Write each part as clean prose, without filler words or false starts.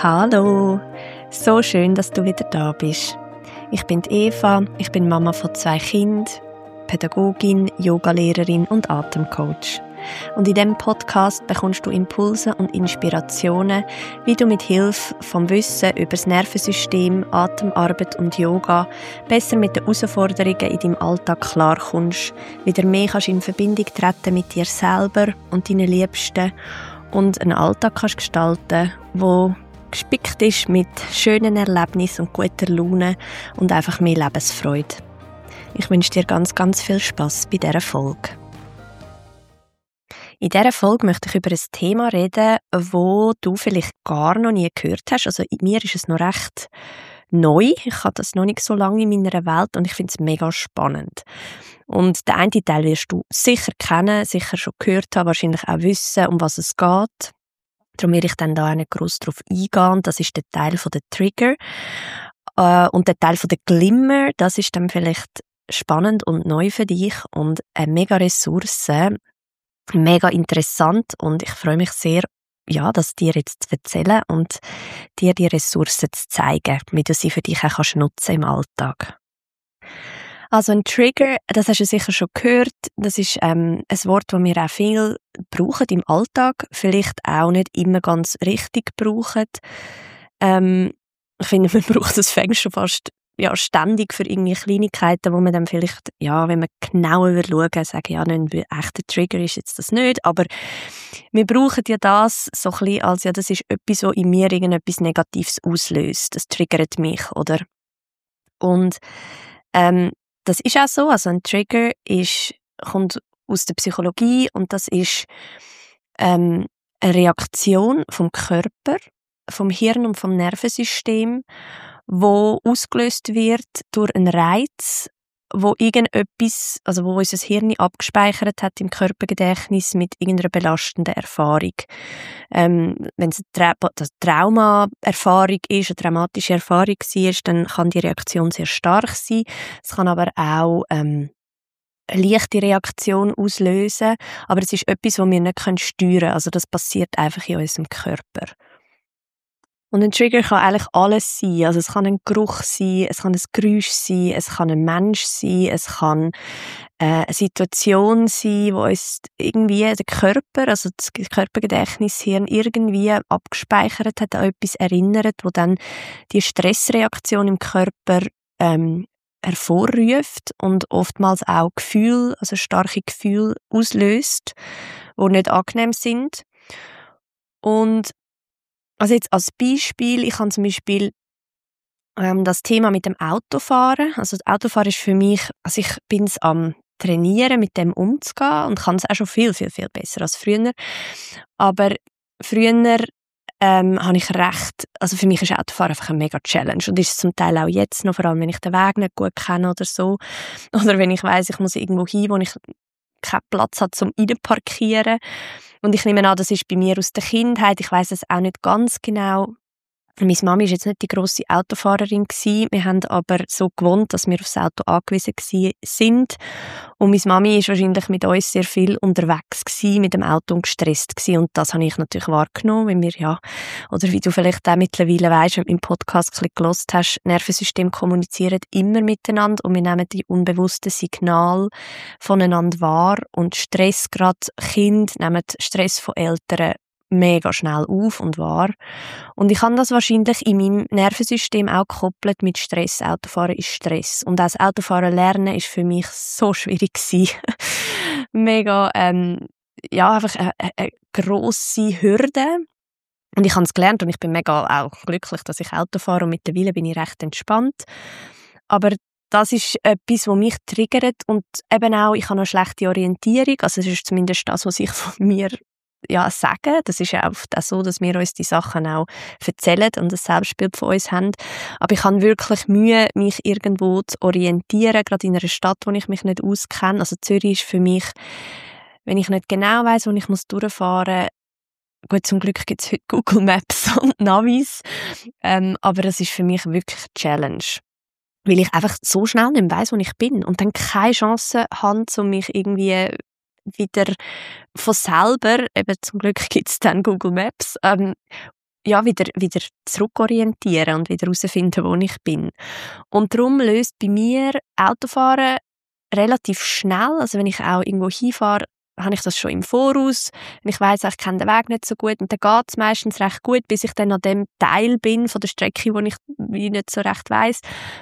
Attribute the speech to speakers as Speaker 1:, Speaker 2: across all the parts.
Speaker 1: Hallo, so schön, dass du wieder da bist. Ich bin Eva, ich bin Mama von 2 Kindern, Pädagogin, Yogalehrerin und Atemcoach. Und in diesem Podcast bekommst du Impulse und Inspirationen, wie du mit Hilfe vom Wissen über das Nervensystem, Atemarbeit und Yoga besser mit den Herausforderungen in deinem Alltag klarkommst, wieder mehr kannst in Verbindung treten mit dir selber und deinen Liebsten und einen Alltag kannst gestalten, wo gespickt ist mit schönen Erlebnissen und guter Laune und einfach mehr Lebensfreude. Ich wünsche dir ganz, ganz viel Spass bei dieser Folge. In dieser Folge möchte ich über ein Thema reden, das du vielleicht gar noch nie gehört hast. Also mir ist es noch recht neu. Ich habe das noch nicht so lange in meiner Welt und ich finde es mega spannend. Und den einen Teil wirst du sicher kennen, sicher schon gehört haben, wahrscheinlich auch wissen, um was es geht. Darum werde ich dann da nicht gross drauf eingehen. Das ist der Teil von der Trigger. Und der Teil von der Glimmer, das ist dann vielleicht spannend und neu für dich und eine mega Ressource. Mega interessant und ich freue mich sehr, das dir jetzt zu erzählen und dir die Ressourcen zu zeigen, wie du sie für dich auch nutzen im Alltag. Also ein Trigger, das hast du sicher schon gehört, das ist ein Wort, das wir auch viel brauchen im Alltag, vielleicht auch nicht immer ganz richtig brauchen. Ich finde, man braucht das fängt schon fast ständig für irgendwie Kleinigkeiten, wo man dann vielleicht, wenn man genauer schauen sagen, ein echter Trigger ist jetzt das nicht, aber wir brauchen ja das so ein bisschen als, das ist etwas, was in mir irgendetwas Negatives auslöst. Das triggert mich, oder? Und das ist auch so, also ein Trigger kommt aus der Psychologie und das ist eine Reaktion vom Körper, vom Hirn und vom Nervensystem, wo ausgelöst wird durch einen Reiz, wo irgendetwas, also wo unser Hirn abgespeichert hat im Körpergedächtnis mit irgendeiner belastenden Erfahrung. Wenn es eine Traumaerfahrung ist, eine traumatische Erfahrung war, dann kann die Reaktion sehr stark sein. Es kann aber auch eine leichte Reaktion auslösen, aber es ist etwas, das wir nicht steuern können. Also das passiert einfach in unserem Körper. Und ein Trigger kann eigentlich alles sein. Also es kann ein Geruch sein, es kann ein Geräusch sein, es kann ein Mensch sein, es kann eine Situation sein, wo uns irgendwie der Körper, also das Körpergedächtnishirn irgendwie abgespeichert hat, an etwas erinnert, wo dann die Stressreaktion im Körper hervorruft und oftmals auch Gefühle, also starke Gefühle auslöst, die nicht angenehm sind. Und also jetzt als Beispiel, ich habe zum Beispiel das Thema mit dem Autofahren. Also das Autofahren ist für mich, also ich bin es am Trainieren, mit dem umzugehen und kann es auch schon viel, viel, viel besser als früher. Aber früher habe ich also für mich ist Autofahren einfach eine mega Challenge und ist es zum Teil auch jetzt noch, vor allem wenn ich den Weg nicht gut kenne oder so. Oder wenn ich weiss, ich muss irgendwo hin, wo ich keinen Platz habe zum Reinparkieren. Und ich nehme an, das ist bei mir aus der Kindheit. Ich weiss es auch nicht ganz genau. Meine Mami war jetzt nicht die grosse Autofahrerin gewesen. Wir haben aber so gewohnt, dass wir aufs Auto angewiesen sind. Und meine Mami war wahrscheinlich mit uns sehr viel unterwegs gewesen, mit dem Auto und gestresst gewesen. Und das habe ich natürlich wahrgenommen, weil wir oder wie du vielleicht auch mittlerweile weisst, wenn du im Podcast ein bisschen gehört hast, Nervensystem kommunizieren immer miteinander und wir nehmen die unbewussten Signale voneinander wahr. Und Stress, gerade Kinder, nehmen Stress von Eltern mega schnell auf und wahr. Und ich habe das wahrscheinlich in meinem Nervensystem auch gekoppelt mit Stress. Autofahren ist Stress. Und auch das Autofahren lernen ist für mich so schwierig gewesen. Mega, einfach eine grosse Hürde. Und ich habe es gelernt und ich bin mega auch glücklich, dass ich Auto fahre und mittlerweile bin ich recht entspannt. Aber das ist etwas, was mich triggert und eben auch, ich habe eine schlechte Orientierung. Also es ist zumindest das, was ich von mir sagen. Das ist ja auch so, dass wir uns die Sachen auch erzählen und ein Selbstbild von uns haben. Aber ich habe wirklich Mühe, mich irgendwo zu orientieren, gerade in einer Stadt, wo ich mich nicht auskenne. Also Zürich ist für mich, wenn ich nicht genau weiss, wo ich durchfahren muss, gut, zum Glück gibt es heute Google Maps und Navis, aber das ist für mich wirklich eine Challenge. Weil ich einfach so schnell nicht weiss, wo ich bin und dann keine Chance habe, um mich irgendwie wieder von selber, eben zum Glück gibt es dann Google Maps, ja, wieder zurückorientieren und wieder herausfinden, wo ich bin. Und darum löst bei mir Autofahren relativ schnell, also wenn ich auch irgendwo hinfahre, habe ich das schon im Voraus. Wenn ich weiss, ich kenne den Weg nicht so gut, und dann geht es meistens recht gut, bis ich dann an dem Teil bin von der Strecke, wo ich wie nicht so recht weiss,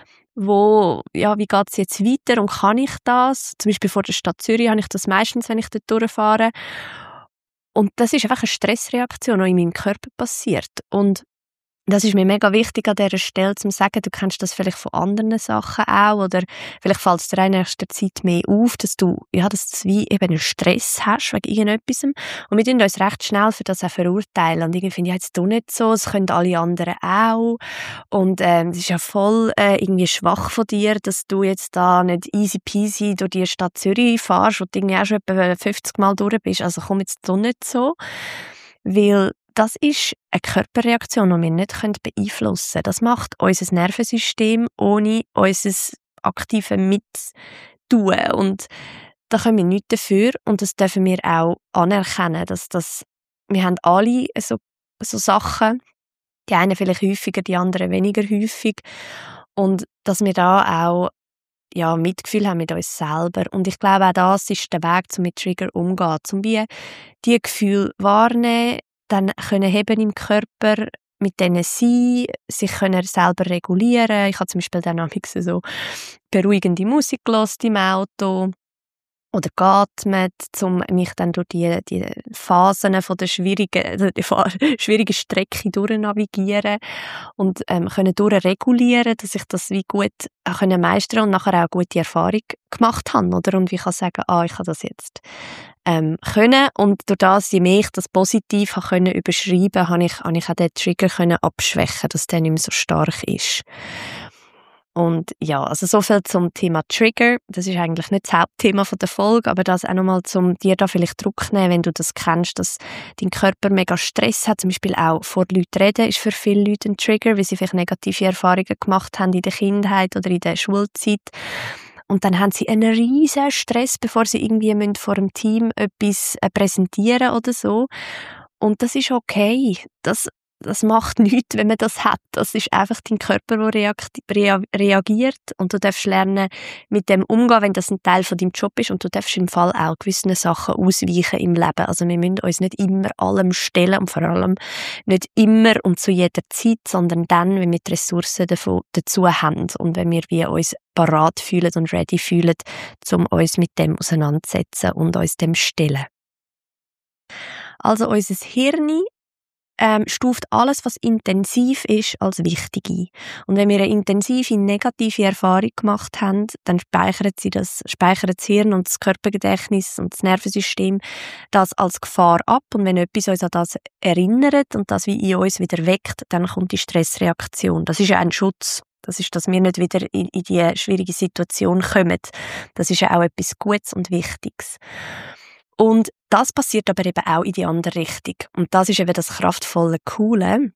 Speaker 1: wie geht es jetzt weiter und kann ich das? Zum Beispiel vor der Stadt Zürich habe ich das meistens, wenn ich dort durchfahre. Und das ist einfach eine Stressreaktion, die in meinem Körper passiert. Und das ist mir mega wichtig an dieser Stelle, zu sagen, du kennst das vielleicht von anderen Sachen auch, oder vielleicht fällt es dir in nächster Zeit mehr auf, dass du wie eben einen Stress hast wegen irgendetwas. Und wir tun uns recht schnell für das auch verurteilen. Und irgendwie finde ich, jetzt du nicht so, das können alle anderen auch. Und es ist ja voll irgendwie schwach von dir, dass du jetzt da nicht easy peasy durch die Stadt Zürich fährst, wo du irgendwie auch schon etwa 50 Mal durch bist. Also komm jetzt du nicht so. Weil das ist eine Körperreaktion, die wir nicht beeinflussen können. Das macht unser Nervensystem ohne unser aktives Mittun. Und da können wir nichts dafür. Und das dürfen wir auch anerkennen. Wir haben alle so Sachen, die einen vielleicht häufiger, die anderen weniger häufig. Und dass wir da auch Mitgefühl haben mit uns selber. Und ich glaube, auch das ist der Weg, um mit Trigger umzugehen. Um die Gefühle wahrnehmen, dann können heben im Körper, mit denen sein, sich können selber regulieren. Ich habe zum Beispiel dann so beruhigende Musik gehört im Auto oder geatmet, um mich dann durch die Phasen von der schwierigen Strecke durchnavigieren und können durchregulieren, dass ich das wie gut auch meistern und nachher auch gute Erfahrung gemacht habe, oder? Und ich kann sagen, ich habe das jetzt können, und durch das, je mehr ich das positiv können überschreiben, habe ich auch den Trigger können abschwächen, dass der nicht mehr so stark ist. Und ja, also so viel zum Thema Trigger. Das ist eigentlich nicht das Hauptthema von der Folge, aber das auch nochmal, um dir da vielleicht Druck zu nehmen, wenn du das kennst, dass dein Körper mega Stress hat, zum Beispiel auch vor Leuten reden, ist für viele Leute ein Trigger, weil sie vielleicht negative Erfahrungen gemacht haben in der Kindheit oder in der Schulzeit. Und dann haben sie einen riesen Stress, bevor sie irgendwie vor dem Team etwas präsentieren oder so. Und das ist okay. Das macht nichts, wenn man das hat. Das ist einfach dein Körper, der reagiert. Und du darfst lernen, mit dem umgehen, wenn das ein Teil von deinem Job ist. Und du darfst im Fall auch gewissen Sachen ausweichen im Leben. Also wir müssen uns nicht immer allem stellen und vor allem nicht immer und zu jeder Zeit, sondern dann, wenn wir die Ressourcen dazu haben und wenn wir uns parat fühlen und ready fühlen, um uns mit dem auseinanderzusetzen und uns dem stellen. Also unser Hirn stuft alles, was intensiv ist, als wichtig ein. Und wenn wir eine intensive, negative Erfahrung gemacht haben, dann speichert das Hirn und das Körpergedächtnis und das Nervensystem das als Gefahr ab. Und wenn etwas uns an das erinnert und das wie in uns wieder weckt, dann kommt die Stressreaktion. Das ist ja ein Schutz. Das ist, dass wir nicht wieder in die schwierige Situation kommen. Das ist ja auch etwas Gutes und Wichtiges. Und das passiert aber eben auch in die andere Richtung. Und das ist eben das kraftvolle, Coole,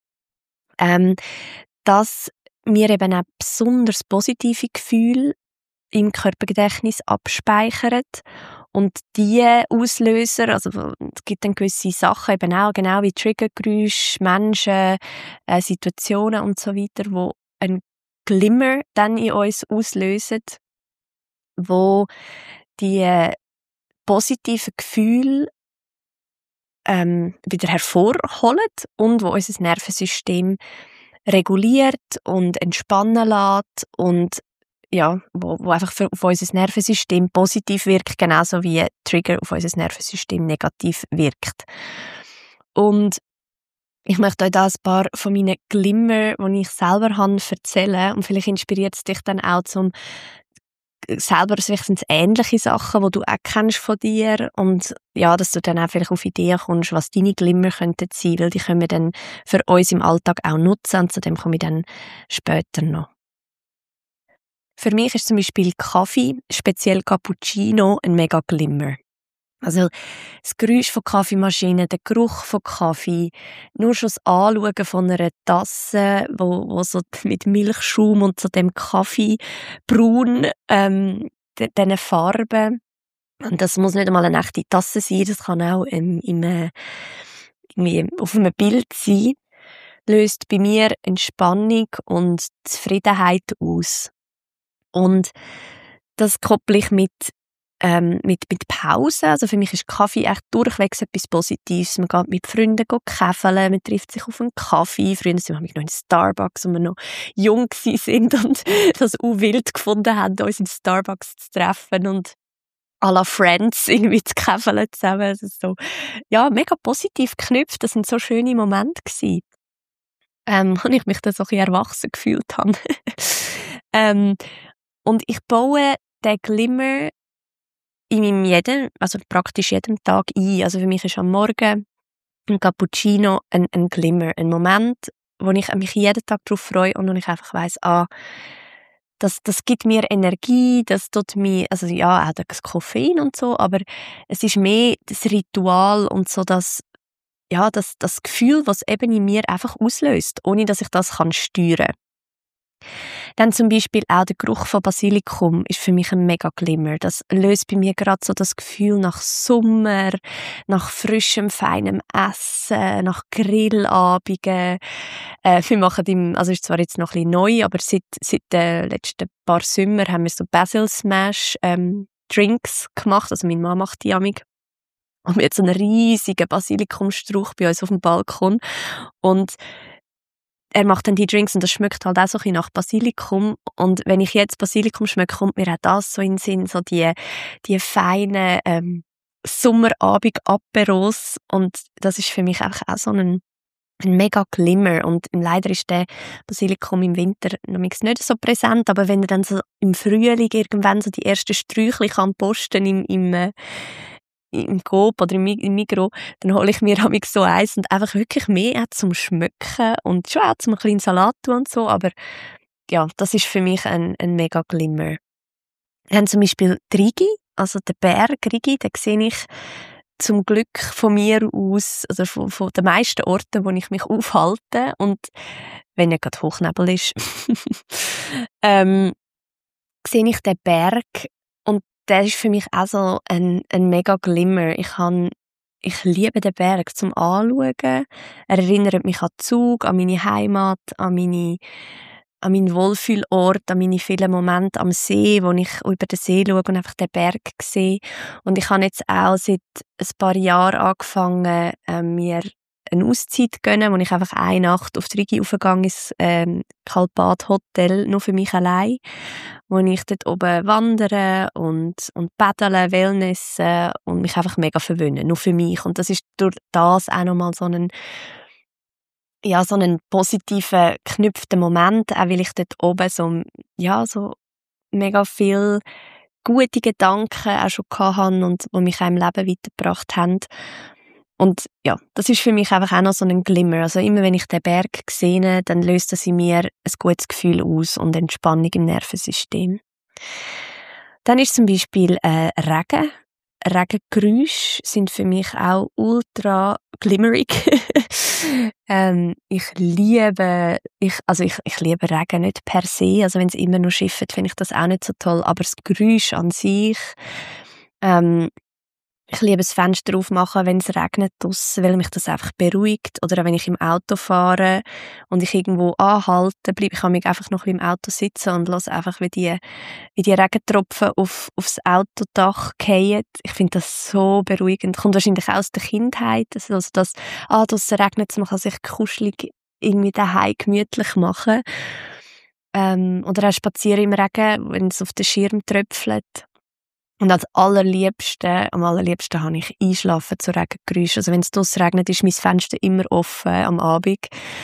Speaker 1: dass wir eben auch besonders positive Gefühle im Körpergedächtnis abspeichern. Und die Auslöser, also es gibt dann gewisse Sachen, eben auch genau wie Triggergeräusche, Menschen, Situationen und so weiter, wo ein Glimmer dann in uns auslösen, wo die positive Gefühle wieder hervorholen und wo unser Nervensystem reguliert und entspannen lässt und wo einfach auf unser Nervensystem positiv wirkt, genauso wie Trigger auf unser Nervensystem negativ wirkt. Und ich möchte euch da ein paar von meinen Glimmer, die ich selber habe, erzählen, und vielleicht inspiriert es dich dann auch zum selber sind es ähnliche Sachen, die du auch kennst von dir, und ja, dass du dann auch vielleicht auf Ideen kommst, was deine Glimmer könnten sein, weil die können wir dann für uns im Alltag auch nutzen, und zu dem komme ich dann später noch. Für mich ist zum Beispiel Kaffee, speziell Cappuccino, ein mega Glimmer. Also das Geräusch von Kaffeemaschinen, der Geruch von Kaffee, nur schon das Anschauen von einer Tasse, wo so mit Milchschaum und so dem Kaffeebraun, diesen Farben. Und das muss nicht einmal eine echte Tasse sein, das kann auch irgendwie auf einem Bild sein. löst bei mir Entspannung und Zufriedenheit aus. Und das kopple ich mit Pausen. Also für mich ist Kaffee echt durchwegs etwas Positives. Man geht mit Freunden käfeln, man trifft sich auf einen Kaffee. Früher waren wir noch in Starbucks, als wir noch jung waren und das auch wild gefunden haben, uns in Starbucks zu treffen und à la Friends irgendwie zu käfeln zusammen. Das ist so, ja, mega positiv geknüpft. Das sind so schöne Momente gewesen. Und ich mich dann so ein bisschen erwachsen gefühlt habe. Und ich baue den Glimmer in meinem also praktisch jedem Tag ein. Also für mich ist am Morgen ein Cappuccino ein Glimmer, ein Moment, wo ich mich jeden Tag darauf freue und wo ich einfach weiss, das gibt mir Energie, das tut mir, also ja, auch das Koffein und so, aber es ist mehr das Ritual und so das Gefühl, was eben in mir einfach auslöst, ohne dass ich das steuern kann. Dann zum Beispiel auch der Geruch von Basilikum ist für mich ein mega Glimmer. Das löst bei mir gerade so das Gefühl nach Sommer, nach frischem, feinem Essen, nach Grillabenden. Wir machen also ist zwar jetzt noch ein bisschen neu, aber seit den letzten paar Sommer haben wir so Basil Smash Drinks gemacht. Also meine Mama macht die amig. Und wir haben so einen riesigen Basilikumstrauch bei uns auf dem Balkon. Und er macht dann die Drinks und das schmeckt halt auch so ein bisschen nach Basilikum. Und wenn ich jetzt Basilikum schmecke, kommt mir auch das so in den Sinn, so die feinen Sommerabend-Aperos. Und das ist für mich einfach auch so ein mega Glimmer. Und leider ist der Basilikum im Winter noch nicht so präsent, aber wenn er dann so im Frühling irgendwann so die ersten Sträuchchen kann posten im Coop oder im Migros, dann hole ich mir so eins und einfach wirklich mehr auch zum Schmecken und schon auch zum kleinen Salat und so, aber ja, das ist für mich ein mega Glimmer. Wir haben zum Beispiel die Rigi, also den Berg Rigi, den sehe ich zum Glück von mir aus, also von den meisten Orten, wo ich mich aufhalte und wenn nicht gerade Hochnebel ist, sehe ich den Berg und der ist für mich auch so ein mega Glimmer. Ich liebe den Berg zum Anschauen. Er erinnert mich an Zug, an meine Heimat, an meinen Wohlfühlort, an meine vielen Momente am See, wo ich über den See schaue und einfach den Berg sehe. Und ich habe jetzt auch seit ein paar Jahren angefangen, mir eine Auszeit zu gönnen, wo ich einfach eine Nacht auf die Rigi raufgegangen ins Kalpat Hotel, nur für mich allein, wo ich dort oben wandere und paddeln, Wellnessen und mich einfach mega verwöhnen, nur für mich. Und das ist durch das auch nochmal so einen positiven, geknüpften Moment, auch weil ich dort oben so mega viel gute Gedanken auch schon hatte und die mich auch im Leben weitergebracht haben. Und ja, das ist für mich einfach auch noch so ein Glimmer. Also immer wenn ich den Berg sehe, dann löst das in mir ein gutes Gefühl aus und Entspannung im Nervensystem. Dann ist zum Beispiel Regen. Regengeräusche sind für mich auch ultra glimmerig. Ich liebe Regen nicht per se. Also wenn es immer nur schifft, finde ich das auch nicht so toll. Aber das Geräusch an sich, ich liebe das Fenster aufmachen, wenn es regnet draussen, weil mich das einfach beruhigt. Oder auch wenn ich im Auto fahre und ich irgendwo anhalte, bleibe ich einfach noch ein bisschen im Auto sitzen und höre einfach, wie die Regentropfen aufs Autodach fallen. Ich finde das so beruhigend. Kommt wahrscheinlich auch aus der Kindheit. Also das, draussen regnet es, man kann sich kuschelig irgendwie daheim gemütlich machen. Oder auch spazieren im Regen, wenn es auf den Schirm tröpfelt. Und am allerliebsten habe ich Einschlafen zu Regengeräuschen. Also wenn es draussen regnet, ist mein Fenster immer offen am Abend.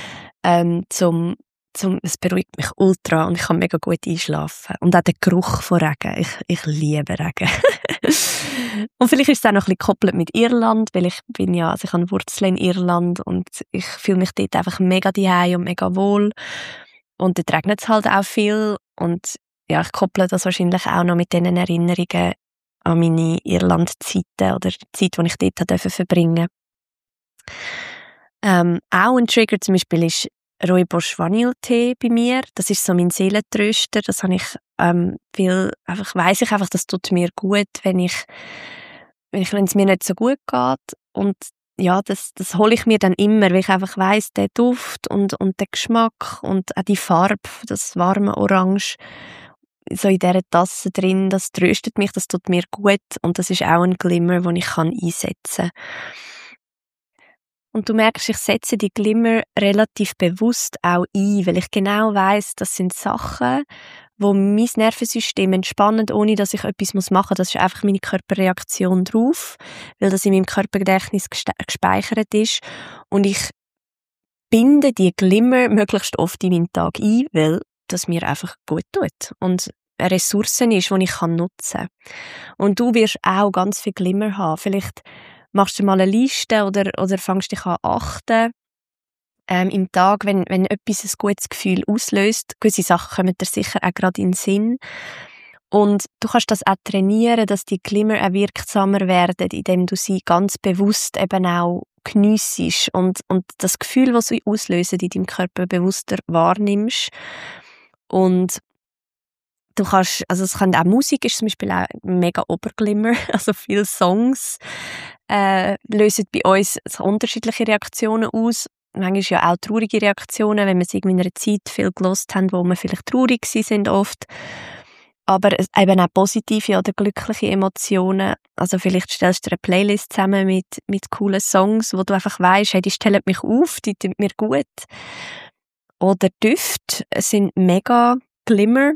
Speaker 1: Es beruhigt mich ultra und ich kann mega gut einschlafen. Und auch der Geruch von Regen. Ich liebe Regen. Und vielleicht ist es auch noch ein bisschen gekoppelt mit Irland, weil ich habe Wurzeln in Irland und ich fühle mich dort einfach mega daheim und mega wohl. Und dort regnet es halt auch viel und ja, ich kopple das wahrscheinlich auch noch mit diesen Erinnerungen an meine Irland-Zeiten oder die Zeit, die ich dort verbringen durfte. Auch ein Trigger zum Beispiel ist Rooibos Vanille-Tee bei mir. Das ist so mein Seelentröster. Das habe ich weiss ich einfach, das tut mir gut, wenn es mir nicht so gut geht. Und das hole ich mir dann immer, weil ich einfach weiss, der Duft und der Geschmack und auch die Farbe, das warme Orange, so in dieser Tasse drin, das tröstet mich, das tut mir gut und das ist auch ein Glimmer, den ich einsetzen kann. Und du merkst, ich setze die Glimmer relativ bewusst auch ein, weil ich genau weiss, das sind Sachen, wo mein Nervensystem entspannen, ohne dass ich etwas machen muss. Das ist einfach meine Körperreaktion drauf, weil das in meinem Körpergedächtnis gespeichert ist. Und ich binde die Glimmer möglichst oft in meinen Tag ein, weil das mir einfach gut tut und eine Ressource ist, die ich nutzen kann. Und du wirst auch ganz viel Glimmer haben. Vielleicht machst du mal eine Liste oder fängst dich an achten, im Tag, wenn etwas ein gutes Gefühl auslöst. Gewisse Sachen kommen dir sicher auch gerade in den Sinn. Und du kannst das auch trainieren, dass die Glimmer auch wirksamer werden, indem du sie ganz bewusst eben auch geniessest und das Gefühl, das sie auslösen, in deinem Körper bewusster wahrnimmst. Und du kannst, also es kann auch Musik ist zum Beispiel auch mega Oberglimmer, also viele Songs lösen bei uns unterschiedliche Reaktionen aus. Manchmal ja auch traurige Reaktionen, wenn wir es in einer Zeit viel gelost haben, wo wir vielleicht traurig sind oft. Aber eben auch positive oder glückliche Emotionen. Also vielleicht stellst du dir eine Playlist zusammen mit coolen Songs, wo du einfach weisst, hey, die stellen mich auf, die tun mir gut. Oder Düfte sind mega Glimmer,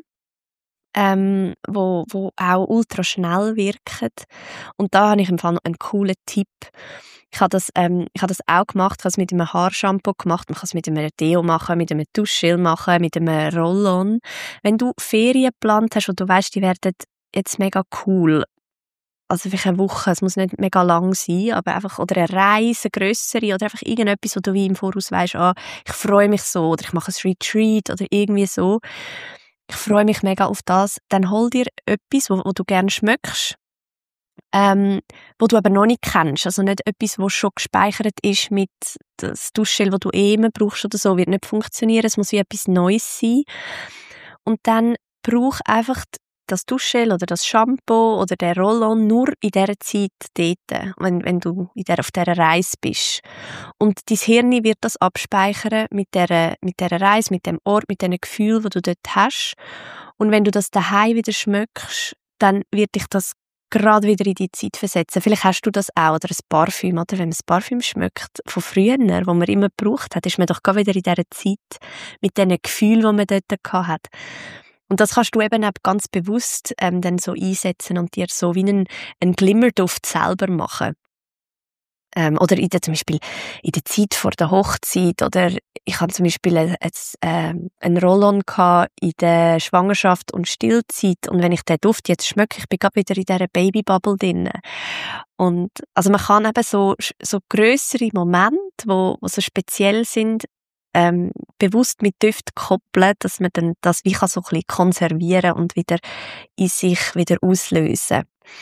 Speaker 1: wo auch ultra schnell wirken. Und da habe ich im Fall noch einen coolen Tipp. Ich habe das auch gemacht. Ich habe es mit einem Haarshampoo gemacht. Man kann es mit einem Deo machen, mit einem Duschgel machen, mit einem Roll-on. Wenn du Ferien geplant hast und du weißt, die werden jetzt mega cool, also vielleicht eine Woche, es muss nicht mega lang sein, aber einfach, oder eine Reise, eine grössere, oder einfach irgendetwas, wo du wie im Voraus weisst, ich freue mich so, oder ich mache ein Retreat, oder irgendwie so. Ich freue mich mega auf das. Dann hol dir etwas, wo du gerne schmeckst, wo du aber noch nicht kennst. Also nicht etwas, was schon gespeichert ist mit das Duschgel, das du immer brauchst oder so, wird nicht funktionieren. Es muss wie etwas Neues sein. Und dann brauch einfach das Duschgel oder das Shampoo oder der Roll-on nur in dieser Zeit dort, wenn du auf dieser Reise bist. Und dein Hirn wird das abspeichern mit dieser Reise, mit dem Ort, mit den Gefühlen, die du dort hast. Und wenn du das daheim wieder schmeckst, dann wird dich das gerade wieder in die Zeit versetzen. Vielleicht hast du das auch, oder ein Parfüm, oder? Wenn man das Parfüm schmeckt von früher, wo man immer gebraucht hat, ist man doch gerade wieder in dieser Zeit mit den Gefühlen, die man dort hat. Und das kannst du eben auch ganz bewusst dann so einsetzen und dir so wie einen Glimmerduft selber machen. Oder zum Beispiel in der Zeit vor der Hochzeit, oder ich hatte zum Beispiel einen Roll-on in der Schwangerschaft und Stillzeit, und wenn ich den Duft jetzt schmecke, ich bin gerade wieder in dieser Babybubble drin. Und also man kann eben so grössere Momente, wo so speziell sind, bewusst mit Düft koppeln, dass man dann das wie kann so ein bisschen konservieren und wieder in sich wieder auslösen.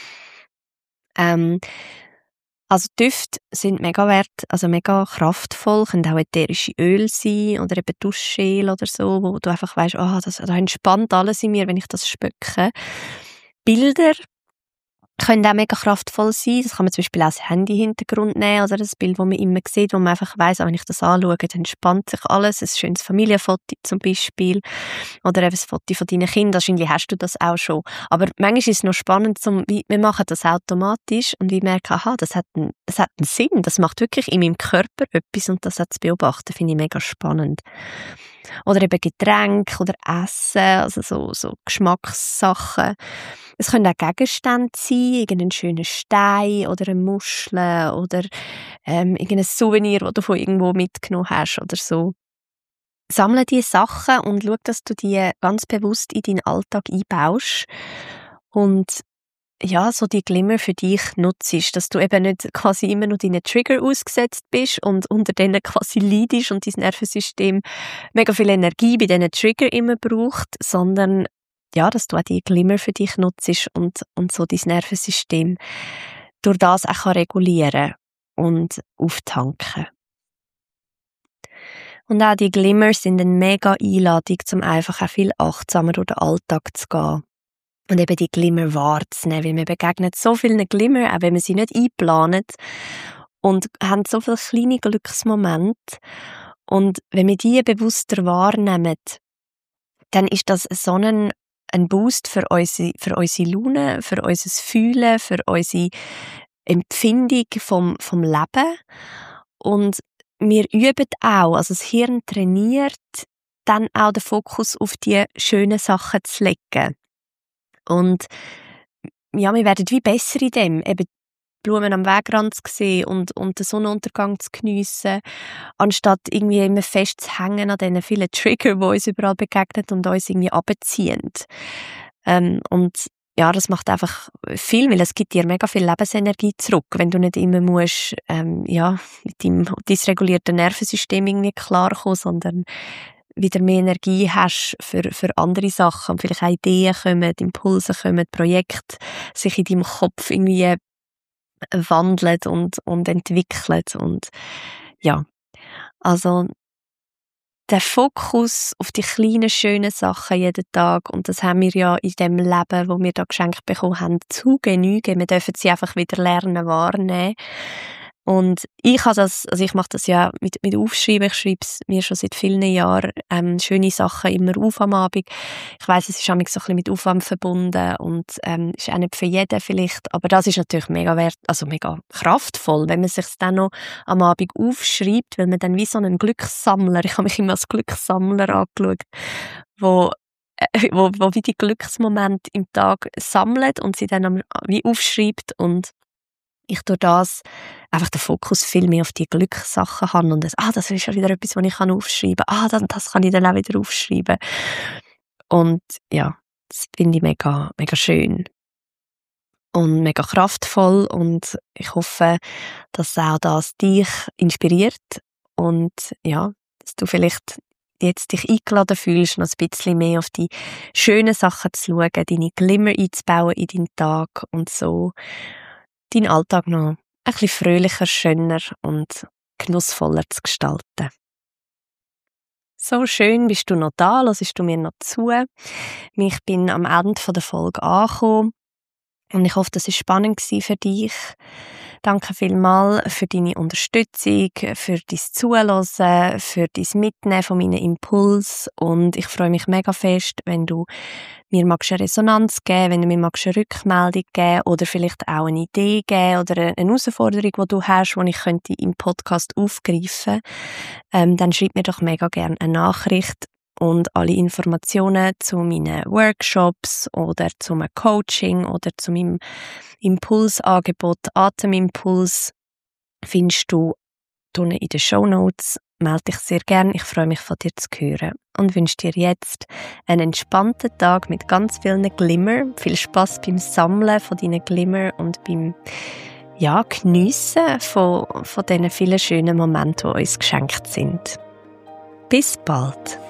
Speaker 1: Also Düfte sind mega also mega kraftvoll, können auch ätherische Öle sein oder eben Duschgel oder so, wo du einfach weisst, da entspannt alles in mir, wenn ich das schmecke. Bilder können auch mega kraftvoll sein. Das kann man zum Beispiel auch als Handy-Hintergrund nehmen, oder das Bild, das man immer sieht, wo man einfach weiss, wenn ich das anschaue, dann entspannt sich alles. Ein schönes Familienfoto zum Beispiel. Oder eben ein Foto von deinen Kindern. Wahrscheinlich hast du das auch schon. Aber manchmal ist es noch spannend, wir machen das automatisch und wir merken, das hat einen Sinn. Das macht wirklich in meinem Körper etwas und das zu beobachten, finde ich mega spannend. Oder eben Getränke oder Essen, also so Geschmackssachen. Es können auch Gegenstände sein, irgendein schöner Stein oder eine Muschel oder irgendein Souvenir, das du von irgendwo mitgenommen hast oder so. Sammle diese Sachen und schau, dass du die ganz bewusst in deinen Alltag einbaust und ja, so die Glimmer für dich nutzt, dass du eben nicht quasi immer nur deinen Trigger ausgesetzt bist und unter denen quasi leidest und dein Nervensystem mega viel Energie bei diesen Trigger immer braucht, sondern ja, dass du auch die Glimmer für dich nutzt und so dein Nervensystem durch das auch regulieren und auftanken. Und auch die Glimmer sind eine mega Einladung, um einfach auch viel achtsamer durch den Alltag zu gehen. Und eben die Glimmer wahrzunehmen, weil man begegnet so vielen Glimmer, auch wenn man sie nicht einplanet. und haben so viele kleine Glücksmomente. Und wenn wir die bewusster wahrnehmen, dann ist das so ein Boost für unsere Laune, für unser Fühlen, für unsere Empfindung vom Leben. Und wir üben auch, also das Hirn trainiert, dann auch den Fokus auf die schönen Sachen zu legen. Und ja, wir werden wie besser in dem, eben Blumen am Wegrand zu sehen und den Sonnenuntergang zu geniessen, anstatt irgendwie immer festzuhängen an diesen vielen Trigger, die uns überall begegnen und uns irgendwie runterziehen. Und ja, das macht einfach viel, weil es gibt dir mega viel Lebensenergie zurück, wenn du nicht immer musst, mit deinem dysregulierten Nervensystem irgendwie klarkommen, sondern wieder mehr Energie hast für andere Sachen und vielleicht auch Ideen kommen, Impulse kommen, Projekte sich in deinem Kopf irgendwie wandelt und entwickelt. Und ja, also der Fokus auf die kleinen, schönen Sachen jeden Tag, und das haben wir ja in dem Leben, wo wir da geschenkt bekommen haben, zu Genüge. Wir dürfen sie einfach wieder lernen, wahrnehmen. Und ich mache das ja mit Aufschreiben. Ich schreibe es mir schon seit vielen Jahren schöne Sachen immer auf am Abend. Ich weiss, es ist auch so ein bisschen mit Aufwand verbunden und ist auch nicht für jeden vielleicht, aber das ist natürlich mega mega kraftvoll, wenn man sich dann noch am Abend aufschreibt, weil man dann wie so einen Glückssammler, ich habe mich immer als Glückssammler angeschaut, wo wie die Glücksmomente im Tag sammelt und sie dann wie aufschreibt, und ich durch das einfach den Fokus viel mehr auf die Glückssachen habe und das ist ja wieder etwas, was ich aufschreiben kann. Das kann ich dann auch wieder aufschreiben. Und ja, das finde ich mega, mega schön und mega kraftvoll, und ich hoffe, dass auch das dich inspiriert und ja, dass du vielleicht jetzt dich eingeladen fühlst, noch ein bisschen mehr auf die schönen Sachen zu schauen, deine Glimmer einzubauen in deinen Tag und so deinen Alltag noch ein bisschen fröhlicher, schöner und genussvoller zu gestalten. So schön bist du noch da, hörst du mir noch zu. Ich bin am Ende der Folge angekommen und ich hoffe, das war spannend für dich. Danke vielmals für deine Unterstützung, für dein Zuhören, für dein Mitnehmen von meinen Impulsen, und ich freue mich mega fest, wenn du mir eine Resonanz geben, wenn du mir eine Rückmeldung geben oder vielleicht auch eine Idee geben oder eine Herausforderung, die du hast, die ich könnte im Podcast aufgreifen könnte, dann schreib mir doch mega gerne eine Nachricht. Und alle Informationen zu meinen Workshops oder zu meinem Coaching oder zu meinem Impulsangebot Atemimpuls findest du unten in den Shownotes. Melde dich sehr gerne, ich freue mich, von dir zu hören und wünsche dir jetzt einen entspannten Tag mit ganz vielen Glimmer. Viel Spass beim Sammeln von deinen Glimmer und beim Geniessen von diesen vielen schönen Momenten, die uns geschenkt sind. Bis bald!